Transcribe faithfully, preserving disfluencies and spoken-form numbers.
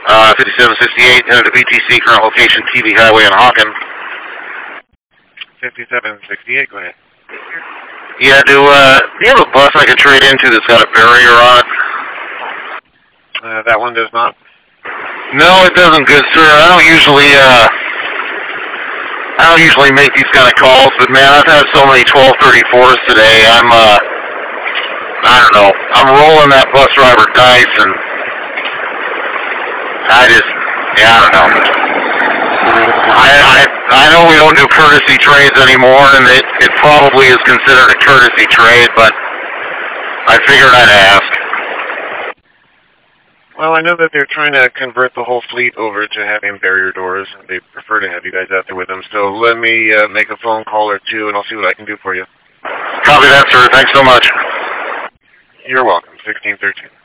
Uh, fifty-seven sixty-eight, headed to B T C, current location T V Highway in Hawken. fifty-seven sixty-eight, go ahead. Yeah, do, uh, do you have a bus I could trade into that's got a barrier on it? Uh, that one does not. No, it doesn't, good sir. I don't usually, uh, I don't usually make these kind of calls, but man, I've had so many twelve thirty-fours today. I'm, uh, I don't know. I'm rolling that bus driver dice, and I just, yeah, I don't know. I, I, I know we don't do courtesy trades anymore, and it, it probably is considered a courtesy trade, but I figured I'd ask. Well, I know that they're trying to convert the whole fleet over to having barrier doors, and they prefer to have you guys out there with them. So let me uh, make a phone call or two, and I'll see what I can do for you. Copy that, sir. Thanks so much. You're welcome. sixteen thirteen.